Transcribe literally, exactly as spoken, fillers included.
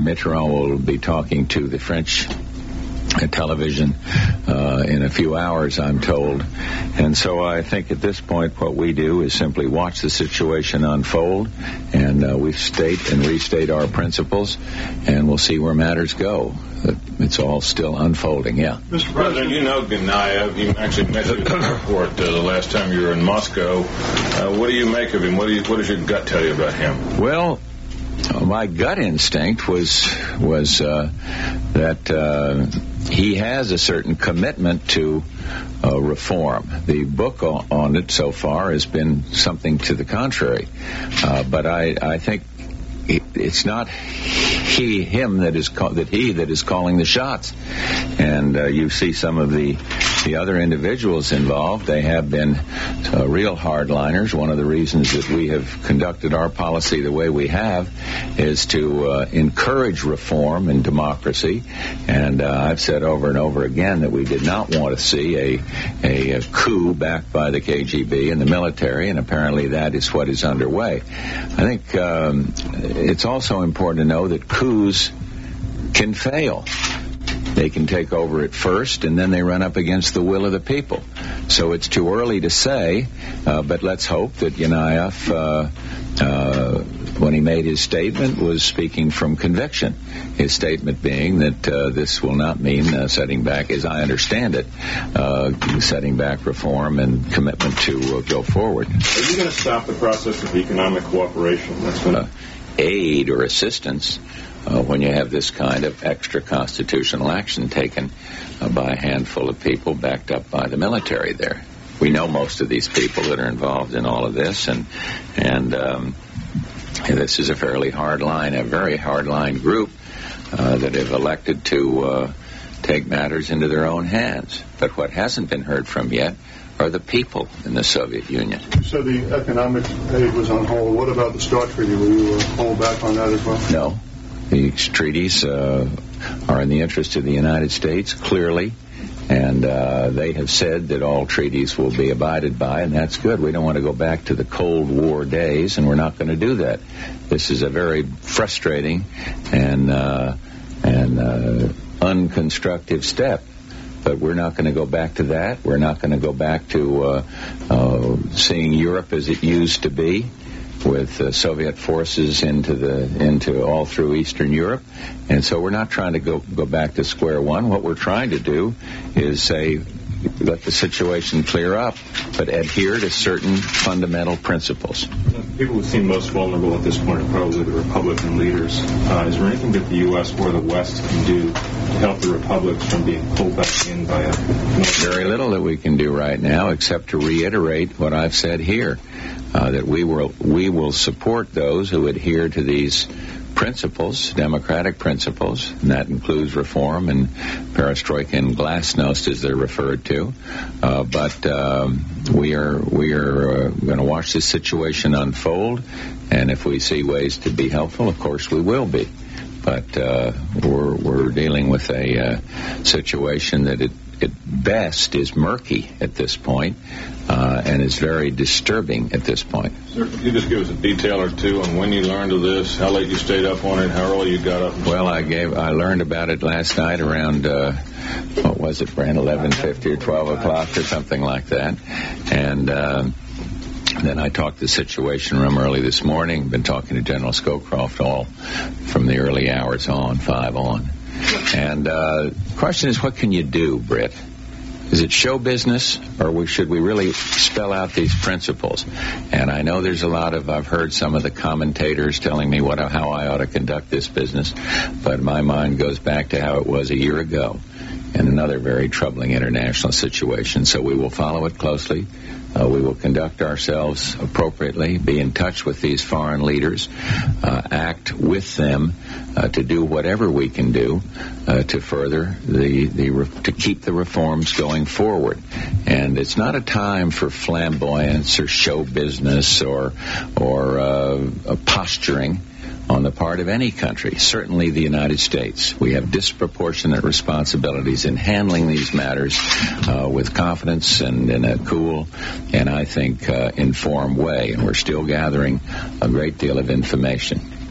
Mitterrand will be talking to the French television uh, in a few hours, I'm told. And so I think at this point what we do is simply watch the situation unfold, and uh, we state and restate our principles, and we'll see where matters go. It's all still unfolding, yeah. Mister President, you know Ganayev. You actually met him at the airport uh, the last time you were in Moscow. Uh, what do you make of him? What do you, what does your gut tell you about him? Well, my gut instinct was was uh, that uh, he has a certain commitment to uh, reform. The book on it so far has been something to the contrary, uh, but I, I think it's not he, him that is call, that he that is calling the shots. And uh, you see some of the the other individuals involved. They have been uh, real hardliners. One of the reasons that we have conducted our policy the way we have is to uh, encourage reform and democracy. And uh, I've said over and over again that we did not want to see a, a, a coup backed by the K G B and the military, and apparently that is what is underway. I think um, it's also important to know that coups can fail. They can take over at first, and then they run up against the will of the people. So it's too early to say, uh, but let's hope that Ganayev, uh, uh, when he made his statement, was speaking from conviction. His statement being that uh, this will not mean uh, setting back, as I understand it, uh, setting back reform and commitment to uh, go forward. Are you going to stop the process of economic cooperation? That's going to... Uh, aid or assistance uh, when you have this kind of extra constitutional action taken uh, by a handful of people backed up by the military there. We know most of these people that are involved in all of this, and and um, this is a fairly hard line, a very hard line group uh, that have elected to uh, take matters into their own hands. But what hasn't been heard from yet are the people in the Soviet Union. You said the economic aid was on hold. What about the START treaty? Will you uh, hold back on that as well? No. These treaties uh, are in the interest of the United States, clearly, and uh, they have said that all treaties will be abided by, and that's good. We don't want to go back to the Cold War days, and we're not going to do that. This is a very frustrating and, uh, and uh, unconstructive step. But we're not going to go back to that. We're not going to go back to uh, uh, seeing Europe as it used to be, with uh, Soviet forces into the into all through Eastern Europe. And so we're not trying to go go back to square one. What we're trying to do is say, let the situation clear up, but adhere to certain fundamental principles. People who seem most vulnerable at this point are probably the Republican leaders. Uh, is there anything that the U S or the West can do to help the Republicans from being pulled back in by a... Very little that we can do right now, except to reiterate what I've said here, uh, that we will, we will support those who adhere to these principles, democratic principles, and that includes reform and perestroika and glasnost, as they're referred to. Uh, but um, we are we are uh, going to watch this situation unfold, and if we see ways to be helpful, of course we will be. But uh, we're we're dealing with a uh, situation that it, at best is murky at this point, uh, and is very disturbing at this point. Sir, could you just give us a detail or two on when you learned of this, how late you stayed up on it, how early you got up? Well, I gave I learned about it last night around uh, what was it, Brent, eleven fifty or twelve o'clock or something like that, and. Uh, Then I talked the Situation Room early this morning. Been talking to General Scowcroft all from the early hours on, five on. And uh, the question is, what can you do, Britt? Is it show business, or should we really spell out these principles? And I know there's a lot of, I've heard some of the commentators telling me what how I ought to conduct this business, but my mind goes back to how it was a year ago in another very troubling international situation. So we will follow it closely. Uh, we will conduct ourselves appropriately, be in touch with these foreign leaders, uh, act with them uh, to do whatever we can do uh, to further the, the re- to keep the reforms going forward. And it's not a time for flamboyance or show business or or uh, posturing on the part of any country, certainly the United States. We have disproportionate responsibilities in handling these matters uh, with confidence and in a cool and, I think, uh, informed way. And we're still gathering a great deal of information.